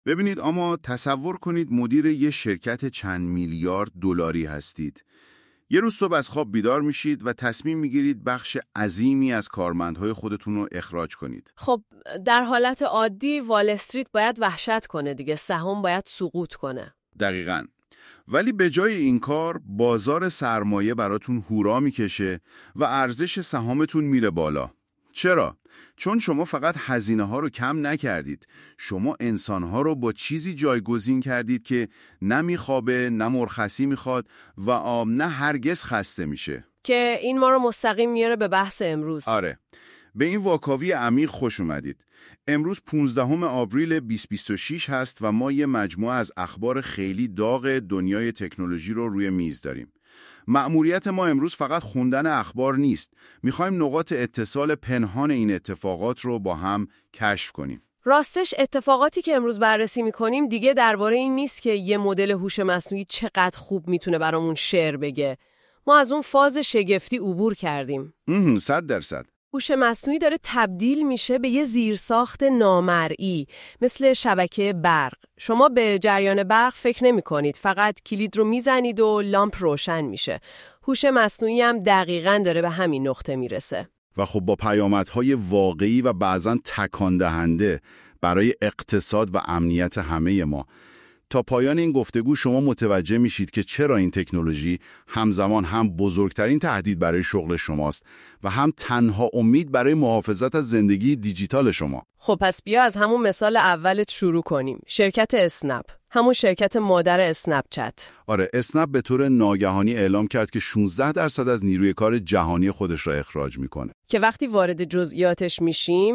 ببینید، اما تصور کنید مدیر یه شرکت چند میلیارد دلاری هستید. یه روز صبح از خواب بیدار میشید و تصمیم میگیرید بخش عظیمی از کارمندهای خودتون رو اخراج کنید. خب در حالت عادی وال استریت باید وحشت کنه دیگه، سهام باید سقوط کنه. دقیقاً. ولی به جای این کار بازار سرمایه براتون هورا میکشه و ارزش سهامتون میره بالا. چرا؟ چون شما فقط هزینه ها رو کم نکردید. شما انسان ها رو با چیزی جایگزین کردید که نه میخوابه، نه مرخصی میخواد و نه هرگز خسته میشه. که این ما رو مستقیم میاره به بحث امروز. آره. به این واکاوی عمیق خوش اومدید. امروز 15 آوریل 2026 هست و ما یه مجموعه از اخبار خیلی داغ دنیای تکنولوژی رو روی میز داریم. مأموریت ما امروز فقط خوندن اخبار نیست. میخوایم نقاط اتصال پنهان این اتفاقات رو با هم کشف کنیم. راستش اتفاقاتی که امروز بررسی میکنیم دیگه درباره این نیست که یه مدل هوش مصنوعی چقدر خوب میتونه برامون شعر بگه. ما از اون فاز شگفتی عبور کردیم. 100%. هوش مصنوعی داره تبدیل میشه به یه زیرساخت نامرئی مثل شبکه برق. شما به جریان برق فکر نمی کنید، فقط کلید رو میزنید و لامپ روشن میشه. هوش مصنوعی هم دقیقاً داره به همین نقطه میرسه. و خب با پیامدهای واقعی و بعضاً تکان دهنده برای اقتصاد و امنیت همه ما. تا پایان این گفتگو شما متوجه میشید که چرا این تکنولوژی همزمان هم بزرگترین تهدید برای شغل شماست و هم تنها امید برای محافظت از زندگی دیجیتال شما. خب پس بیا از همون مثال اولت شروع کنیم. شرکت اسنپ، همون شرکت مادر اسنپ چت. آره، اسنپ به طور ناگهانی اعلام کرد که 16% از نیروی کار جهانی خودش را اخراج میکنه. که وقتی وارد جزئیاتش میشیم،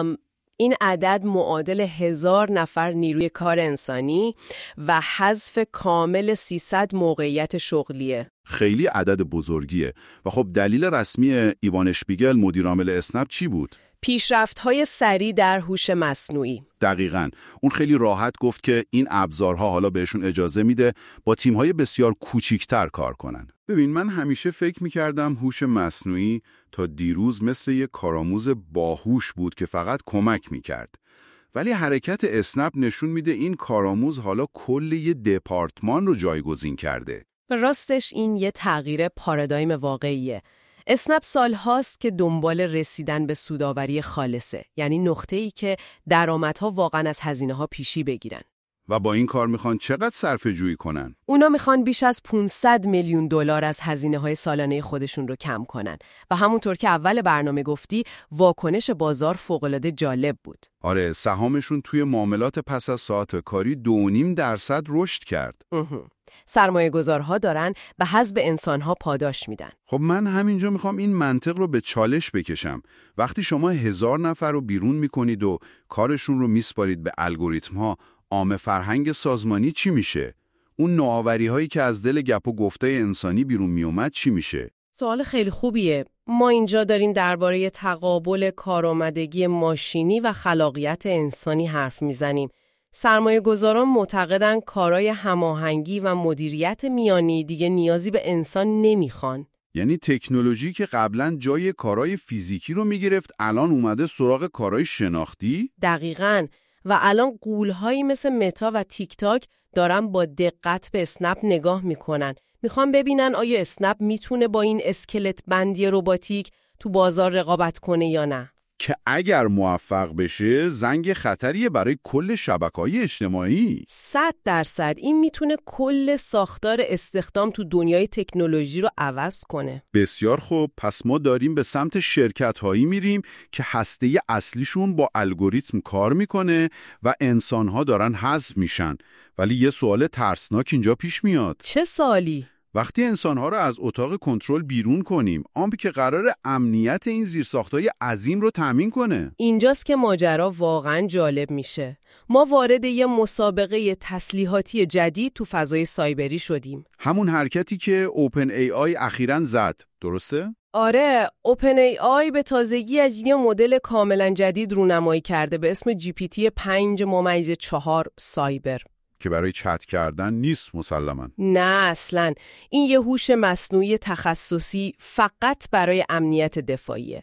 این عدد معادل 1000 نفر نیروی کار انسانی و حذف کامل 300 موقعیت شغلیه. خیلی عدد بزرگیه. و خب دلیل رسمی ایوان اشپیگل مدیر عامل اسنپ چی بود؟ پیشرفت‌های سریع در هوش مصنوعی. دقیقاً. اون خیلی راحت گفت که این ابزارها حالا بهشون اجازه میده با تیم‌های بسیار کوچیک‌تر کار کنن. ببین، من همیشه فکر می‌کردم هوش مصنوعی تا دیروز مثل یک کارآموز باهوش بود که فقط کمک می‌کرد. ولی حرکت اسنپ نشون میده این کارآموز حالا کل یه دپارتمان رو جایگزین کرده. راستش این یه تغییر پارادایم واقعیه. اسنپ سالهاست که دنبال رسیدن به سودآوری خالصه، یعنی نقطه‌ای که درآمدها واقعاً از هزینه‌ها پیشی بگیرن. و با این کار میخوان چقدر صرفه‌جویی کنن؟ اونا میخوان بیش از 500 میلیون دلار از هزینه‌های سالانه خودشون رو کم کنن و همونطور که اول برنامه گفتی واکنش بازار فوق‌العاده جالب بود. آره، سهامشون توی معاملات پس از ساعت کاری 2.5% رشد کرد. سرمایه‌گذارها دارن به حذف انسان‌ها پاداش میدن. خب من همینجا میخوام این منطق رو به چالش بکشم. وقتی شما 1000 نفر رو بیرون میکنید و کارشون رو میسپارید به الگوریتم‌ها، عامه فرهنگ سازمانی چی میشه؟ اون نوآوری‌هایی که از دل گپ و گفته انسانی بیرون میومد چی میشه؟ سوال خیلی خوبیه. ما اینجا داریم درباره تقابل کارآمدگی ماشینی و خلاقیت انسانی حرف میزنیم. سرمایه‌گذاران معتقدن کارای هماهنگی و مدیریت میانی دیگه نیازی به انسان نمیخوان. یعنی تکنولوژی که قبلا جای کارهای فیزیکی رو میگرفت الان اومده سراغ کارهای شناختی؟ دقیقاً. و الان غول‌هایی مثل متا و تیک تاک دارن با دقت به اسنپ نگاه میکنن. میخوان ببینن آیا اسنپ میتونه با این اسکلت بندی رباتیک تو بازار رقابت کنه یا نه. که اگر موفق بشه زنگ خطریه برای کل شبکه‌های اجتماعی. 100% این میتونه کل ساختار استخدام تو دنیای تکنولوژی رو عوض کنه. بسیار خوب، پس ما داریم به سمت شرکت‌هایی میریم که هسته اصلیشون با الگوریتم کار میکنه و انسان‌ها دارن حذف میشن. ولی یه سوال ترسناک اینجا پیش میاد. چه سوالی؟ وقتی انسان‌ها رو از اتاق کنترل بیرون کنیم، آنی که قرار امنیت این زیرساخت‌های عظیم رو تامین کنه. اینجاست که ماجرا واقعاً جالب میشه. ما وارد یه مسابقه تسلیحاتی جدید تو فضای سایبری شدیم. همون حرکتی که اوپن ای آی اخیراً زد، درسته؟ آره، اوپن ای آی به تازگی از یه مدل کاملاً جدید رونمایی کرده به اسم GPT 5.4 سایبر. که برای چت کردن نیست مسلماً. نه اصلاً. این یه هوش مصنوعی تخصصی فقط برای امنیت دفاعیه.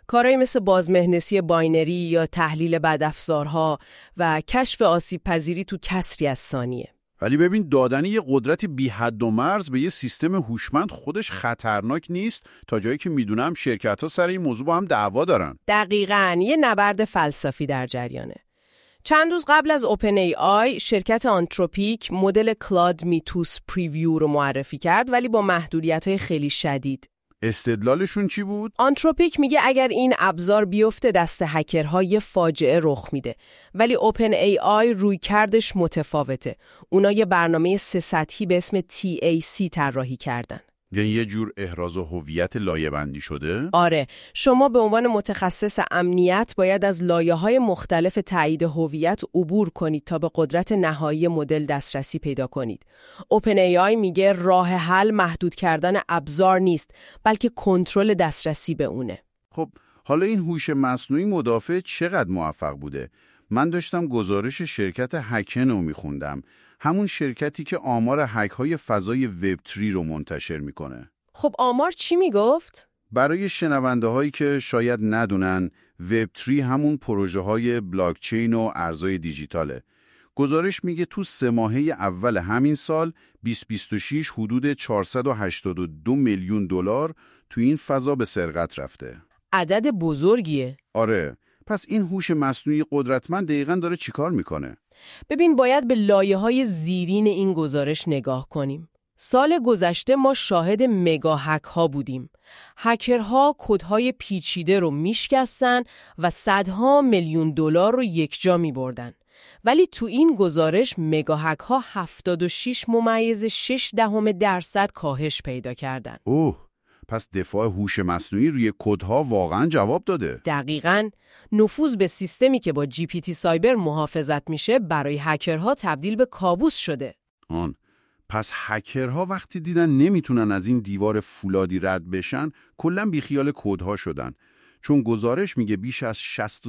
کارهایی مثل بازمهنسی باینری یا تحلیل بدافزارها و کشف آسیب پذیری تو کسری از ثانیه. ولی ببین دادن یه قدرت بی حد و مرز به یه سیستم هوشمند خودش خطرناک نیست؟ تا جایی که میدونم شرکت‌ها سر این موضوع با هم دعوا دارن. دقیقاً، یه نبرد فلسفی در جریانه. چند روز قبل از اوپن ای آی شرکت آنتروپیک مدل کلاد میتوس پریویو رو معرفی کرد، ولی با محدودیت‌های خیلی شدید. استدلالشون چی بود؟ آنتروپیک میگه اگر این ابزار بیفته دست هکرها یه فاجعه رخ میده، ولی اوپن ای آی روی کردش متفاوته. اونا یه برنامه 3 سطحی به اسم TAC طراحی کردن. یعنی یه جور احراز هویت لایه‌بندی شده؟ آره، شما به عنوان متخصص امنیت باید از لایه‌های مختلف تایید هویت عبور کنید تا به قدرت نهایی مدل دسترسی پیدا کنید. اوپن ای آی میگه راه حل محدود کردن ابزار نیست، بلکه کنترل دسترسی به اونه. خب حالا این هوش مصنوعی مدافع چقدر موفق بوده؟ من داشتم گزارش شرکت هکن رو میخوندم، همون شرکتی که آمار هک‌های فضای وب 3 رو منتشر میکنه. خب آمار چی میگفت؟ برای شنونده هایی که شاید ندونن، وب 3 همون پروژه های بلاکچین و ارزهای دیجیتاله. گزارش میگه تو 3 ماهه اول همین سال 2026 حدود 482 میلیون دلار تو این فضا به سرقت رفته. عدد بزرگیه. آره، پس این هوش مصنوعی قدرتمند دقیقاً داره چیکار میکنه؟ ببین باید به لایه‌های زیرین این گزارش نگاه کنیم. سال گذشته ما شاهد مگا هک ها بودیم. هکرها کدهای پیچیده رو میشکستن و صدها میلیون دلار رو یکجا میبردن. ولی تو این گزارش مگا هک ها 76.6% کاهش پیدا کردن. اوه، پس دفاع هوش مصنوعی روی کدها واقعاً جواب داده. دقیقاً، نفوذ به سیستمی که با GPT سایبر محافظت میشه برای هکرها تبدیل به کابوس شده. پس هکرها وقتی دیدن نمیتونن از این دیوار فولادی رد بشن، کلاً بیخیال کدها شدن. چون گزارش میگه بیش از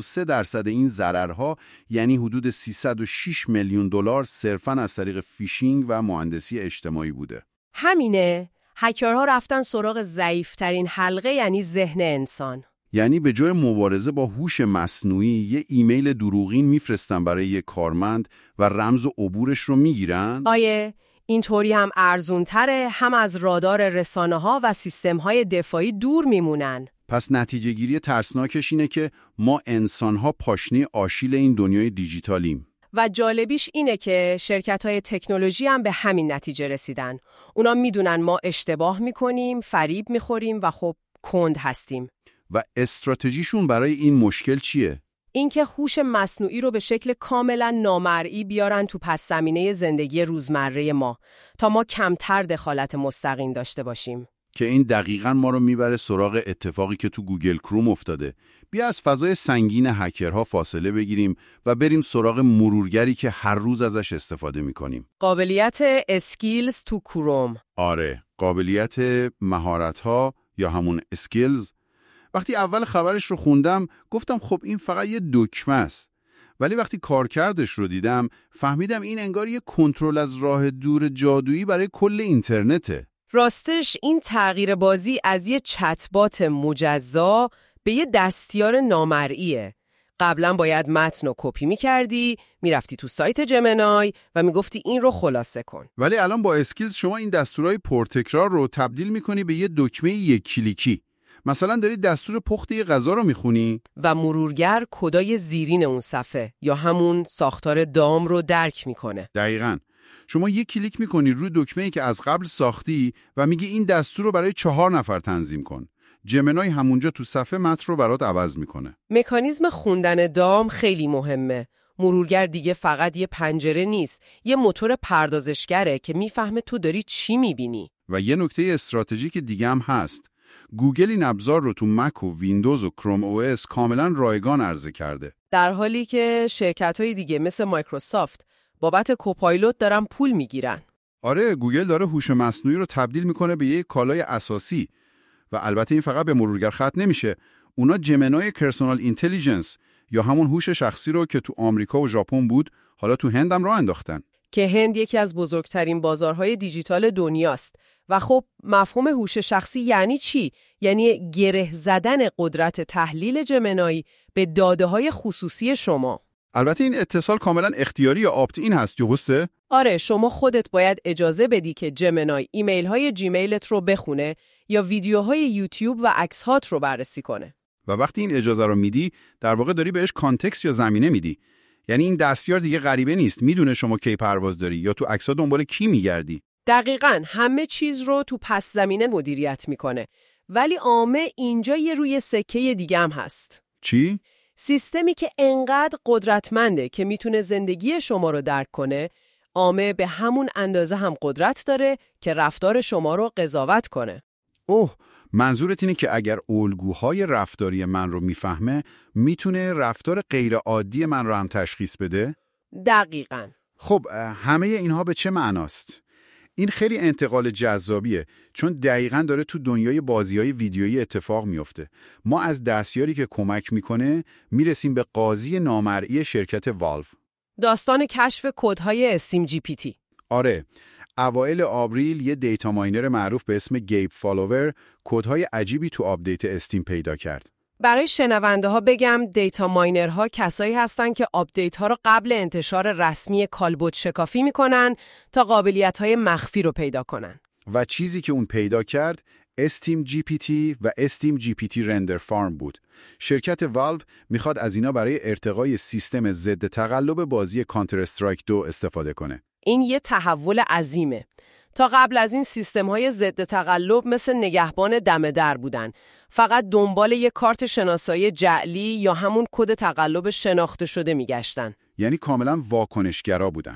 63% این ضررها، یعنی حدود 306 میلیون دلار صرفاً از طریق فیشینگ و مهندسی اجتماعی بوده. همینه، هکرها رفتن سراغ ضعیف‌ترین حلقه، یعنی ذهن انسان. یعنی به جای مبارزه با هوش مصنوعی یه ایمیل دروغین میفرستن برای یه کارمند و رمز و عبورش رو میگیرن؟ آیه، اینطوری هم ارزونتره، هم از رادار رسانه‌ها و سیستم‌های دفاعی دور میمونن. پس نتیجه گیری ترسناکش اینه که ما انسان‌ها پاشنه آشیل این دنیای دیجیتالیم. و جالبیش اینه که شرکت‌های تکنولوژی هم به همین نتیجه رسیدن. اونا میدونن ما اشتباه میکنیم، فریب میخوریم و خب کند هستیم. و استراتژیشون برای این مشکل چیه؟ اینکه هوش مصنوعی رو به شکل کاملا نامرئی بیارن تو پس زمینه زندگی روزمره ما تا ما کمتر دخالت مستقیم داشته باشیم. که این دقیقاً ما رو میبره سراغ اتفاقی که تو گوگل کروم افتاده. بیا از فضای سنگین هکرها فاصله بگیریم و بریم سراغ مرورگری که هر روز ازش استفاده میکنیم. قابلیت اسکیلز تو کروم. آره، قابلیت مهارت‌ها یا همون اسکیلز. وقتی اول خبرش رو خوندم گفتم خب این فقط یه دکمه است. ولی وقتی کارکردش رو دیدم فهمیدم این انگار یه کنترل از راه دور جادویی برای کل اینترنته. راستش این تغییر بازی از یه چتبات مجزا به یه دستیار نامرئیه. قبلا باید متن رو کپی می‌کردی، میرفتی تو سایت جمنای و میگفتی این رو خلاصه کن. ولی الان با اسکیلز شما این دستورهای پرتکرار رو تبدیل می‌کنی به یه دکمه یک کلیکی. مثلا داری دستور پخت یه غذا رو می‌خونی و مرورگر کدای زیرین اون صفحه یا همون ساختار دام رو درک می‌کنه. دقیقاً. شما یک کلیک می‌کنی روی دکمه‌ای که از قبل ساختی و میگی این دستور رو برای 4 نفر تنظیم کن. جمنای همونجا تو صفحه متن رو برات عوض میکنه. مکانیزم خوندن دام خیلی مهمه. مرورگر دیگه فقط یه پنجره نیست، یه موتور پردازشگره که میفهمه تو داری چی میبینی. و یه نکته استراتژیک دیگه هم هست. گوگل این ابزار رو تو مک و ویندوز و کروم او اس کاملا رایگان عرضه کرده. در حالی که شرکت‌های دیگه مثل مایکروسافت بابت کوپایلوت دارن پول میگیرن. آره، گوگل داره هوش مصنوعی رو تبدیل میکنه به یک کالای اساسی. و البته این فقط به مرورگر ختم نمیشه. اونا جمنای پرسونال اینتلیجنس یا همون هوش شخصی رو که تو آمریکا و ژاپن بود، حالا تو هند هم راه انداختن. که هند یکی از بزرگترین بازارهای دیجیتال دنیاست. و خب مفهوم هوش شخصی یعنی چی؟ یعنی گره زدن قدرت تحلیل جمنای به داده‌های خصوصی شما. البته این اتصال کاملا اختیاری یا آپت این هست، درسته؟ آره، شما خودت باید اجازه بدی که جمنای ایمیل‌های جیمیلت رو بخونه یا ویدیوهای یوتیوب و عکس‌هات رو بررسی کنه. و وقتی این اجازه رو میدی، در واقع داری بهش کانتکست یا زمینه میدی. یعنی این دستیار دیگه غریبه نیست، میدونه شما کی پرواز داری یا تو عکس‌ها دنبال کی میگردی. دقیقاً، همه چیز رو تو پس زمینه مدیریت میکنه. ولی عامه اینجا یه روی سکه دیگه هم هست. چی؟ سیستمی که انقدر قدرتمنده که میتونه زندگی شما رو درک کنه، عامه به همون اندازه هم قدرت داره که رفتار شما رو قضاوت کنه. اوه، منظورت اینه که اگر الگوهای رفتاری من رو میفهمه، میتونه رفتار غیر عادی من رو هم تشخیص بده؟ دقیقاً. خب همه اینها به چه معناست؟ این خیلی انتقال جذابیه، چون دقیقاً داره تو دنیای بازی‌های ویدیویی اتفاق میفته. ما از دستیاری که کمک میکنه میرسیم به قاضی نامرئی شرکت والو. داستان کشف کدهای استیم جی پی تی. آره، اوایل آوریل یه دیتا ماینر معروف به اسم گیب فالوور کدهای عجیبی تو آپدیت استیم پیدا کرد. برای شنونده ها بگم دیتا ماینرها کسایی هستن که آپدیت ها رو قبل انتشار رسمی کالبد شکافی میکنن تا قابلیت های مخفی رو پیدا کنن. و چیزی که اون پیدا کرد استیم جی پی تی و استیم جی پی تی رندر فارم بود. شرکت والو میخواد از اینا برای ارتقای سیستم ضد تقلب بازی کانتر استرایک 2 استفاده کنه. این یه تحول عظیمه. تا قبل از این سیستم‌های ضد تقلب مثل نگهبان دم در بودن. فقط دنبال یک کارت شناسایی جعلی یا همون کد تقلب شناخته شده میگشتن. یعنی کاملا واکنشگرا بودن.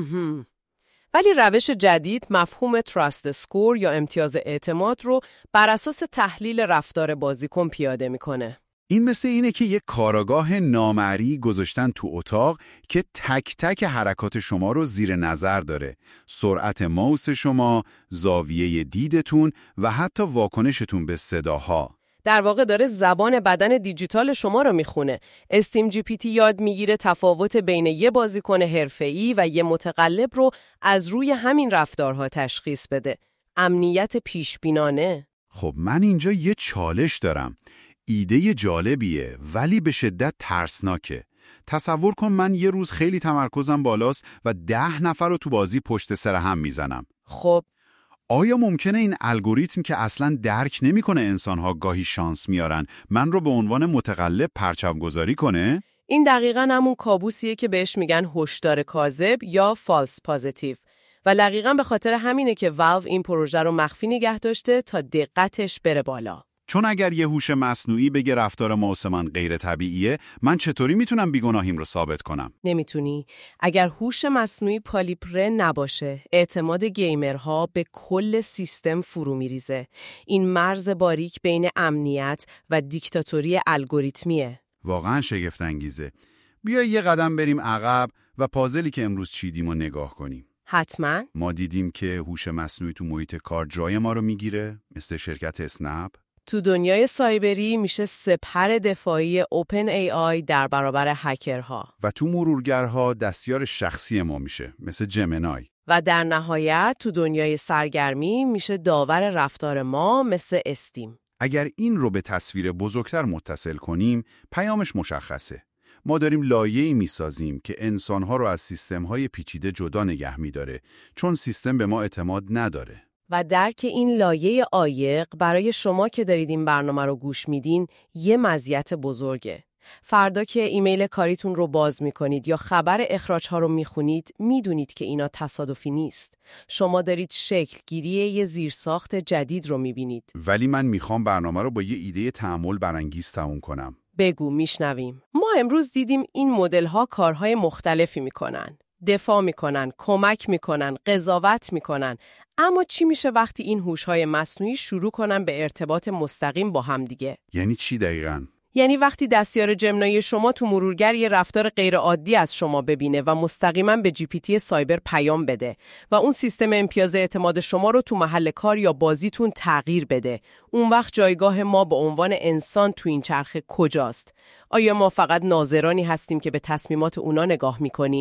ولی روش جدید مفهوم تراست اسکور یا امتیاز اعتماد رو بر اساس تحلیل رفتار بازیکن پیاده میکنه. این مثل اینه که یک کاراگاه نامرئی گذاشتن تو اتاق که تک تک حرکات شما رو زیر نظر داره. سرعت ماوس شما، زاویه دیدتون و حتی واکنشتون به صداها. در واقع داره زبان بدن دیجیتال شما رو میخونه. استیم جی پی تی یاد میگیره تفاوت بین یه بازیکن حرفه‌ای و یه متقلب رو از روی همین رفتارها تشخیص بده. امنیت پیشبینانه. خب من اینجا یه چالش دارم. ایده جالبیه ولی به شدت ترسناکه. تصور کن من یه روز خیلی تمرکزم بالاست و 10 نفر رو تو بازی پشت سر هم میزنم. خب آیا ممکنه این الگوریتم که اصلاً درک نمیکنه انسان‌ها گاهی شانس میارن من رو به عنوان متقلب پرچم گذاری کنه؟ این دقیقاً همون کابوسیه که بهش میگن هشدار کاذب یا فالس پازیتیو. و دقیقاً به خاطر همینه که والو این پروژه رو مخفی نگه داشته تا دقتش بره بالا. چون اگر یه هوش مصنوعی بگه رفتار ماوس من غیر طبیعیه، من چطوری میتونم بیگناهیم رو ثابت کنم؟ نمیتونی. اگر هوش مصنوعی پالیپره نباشه، اعتماد گیمرها به کل سیستم فرو میریزه. این مرز باریک بین امنیت و دیکتاتوری الگوریتمیه. واقعا شگفت انگیزه. بیا یه قدم بریم عقب و پازلی که امروز چیدیم رو نگاه کنیم. حتما. ما دیدیم که هوش مصنوعی تو محیط کار جای ما رو میگیره، مثل شرکت اسنپ. تو دنیای سایبری میشه سپر دفاعی اوپن ای آی در برابر هکرها. و تو مرورگرها دستیار شخصی ما میشه، مثل جمنای. و در نهایت تو دنیای سرگرمی میشه داور رفتار ما، مثل استیم. اگر این رو به تصویر بزرگتر متصل کنیم، پیامش مشخصه. ما داریم لایه‌ای میسازیم که انسانها رو از سیستم‌های پیچیده جدا نگه می‌داره، چون سیستم به ما اعتماد نداره. و درک این لایه عایق برای شما که دارید این برنامه رو گوش میدین یه مزیت بزرگه. فردا که ایمیل کاریتون رو باز میکنید یا خبر اخراج‌ها رو میخونید، میدونید که اینا تصادفی نیست. شما دارید شکل گیری یه زیرساخت جدید رو میبینید. ولی من میخوام برنامه رو با یه ایده تأمل برانگیز تموم کنم. بگو، میشنویم. ما امروز دیدیم این مدل‌ها کارهای مختلفی میکنن. دفاع میکنن، کمک میکنن، قضاوت میکنن. اما چی میشه وقتی این هوش‌های مصنوعی شروع کنن به ارتباط مستقیم با هم دیگه؟ یعنی چی دقیقاً؟ یعنی وقتی دستیار جمنایی شما تو مرورگر یه رفتار غیر عادی از شما ببینه و مستقیما به جی پی تی سایبر پیام بده و اون سیستم امتیاز اعتماد شما رو تو محل کار یا بازیتون تغییر بده. اون وقت جایگاه ما به عنوان انسان تو این چرخه کجاست؟ آیا ما فقط ناظرانی هستیم که به تصمیمات اونا نگاه میکنیم؟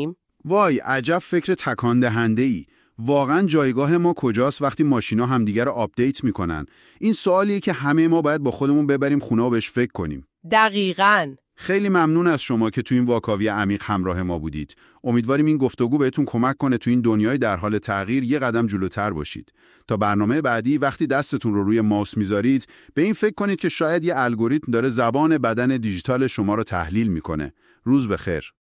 وای عجب فکر تکان دهنده‌ای. واقعا جایگاه ما کجاست وقتی ماشینا همدیگه رو آپدیت میکنن؟ این سوالیه که همه ما باید با خودمون ببریم خونه و بهش فکر کنیم. دقیقاً. خیلی ممنون از شما که تو این واکاوی عمیق همراه ما بودید. امیدواریم این گفتگو بهتون کمک کنه تو این دنیای در حال تغییر یه قدم جلوتر باشید. تا برنامه بعدی وقتی دستتون رو روی ماوس میذارید به این فکر کنید که شاید یه الگوریتم داره زبان بدن دیجیتال شما رو تحلیل میکنه. روز بخیر.